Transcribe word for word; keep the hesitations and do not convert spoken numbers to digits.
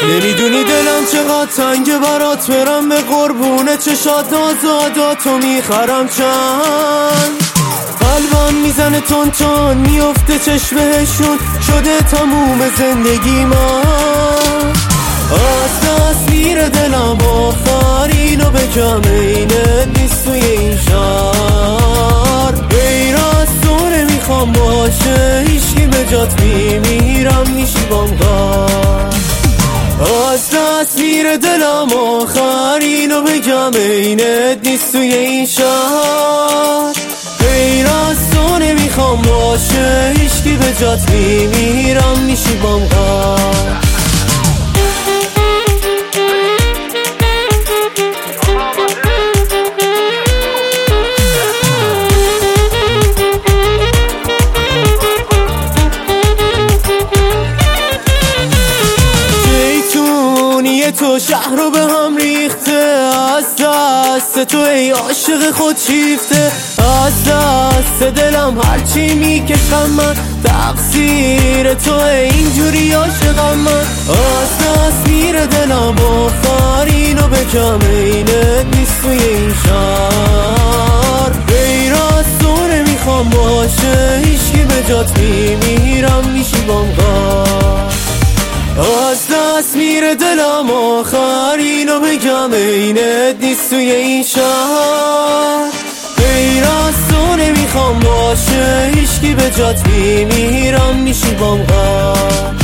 نمیدونی دلم چقدر تنگه برات، برم به قربون چشات آزاداتو میخرم چند. قلبم میزنه تون تون میفته چشمهشون، شده تموم زندگی من. از دست میره دلم آخر اینو بگم عینت نیست توی این شهر. غیر از تو نمیخوام باشه هیچکی به جات، میمیرم میشی بام غر. از دست میره دلم آخر اینو بگم عینت نیست توی این شهر. غیر از تو نمیخوام باشه هیچکی به جات، میمیرم میشی بام غر. تو شهر رو به هم ریخته، از دست تو ای عاشق خود شیفته. از دست دلم هرچی میکشم من، تقصیر تو اینجوری عاشقم من. از دست میره دلم آخر اینو بگم عینت نیست توی این شهر. غیر از تو نمیخوام باشه هیچکی به جات، میمیرم میشی بام غر. از دست میره دلم آخر اینو بگم عینت نیست توی این شهر. غیر از تو نمیخوام باشه هیچکی به جات، میمیرم میشی بام غر.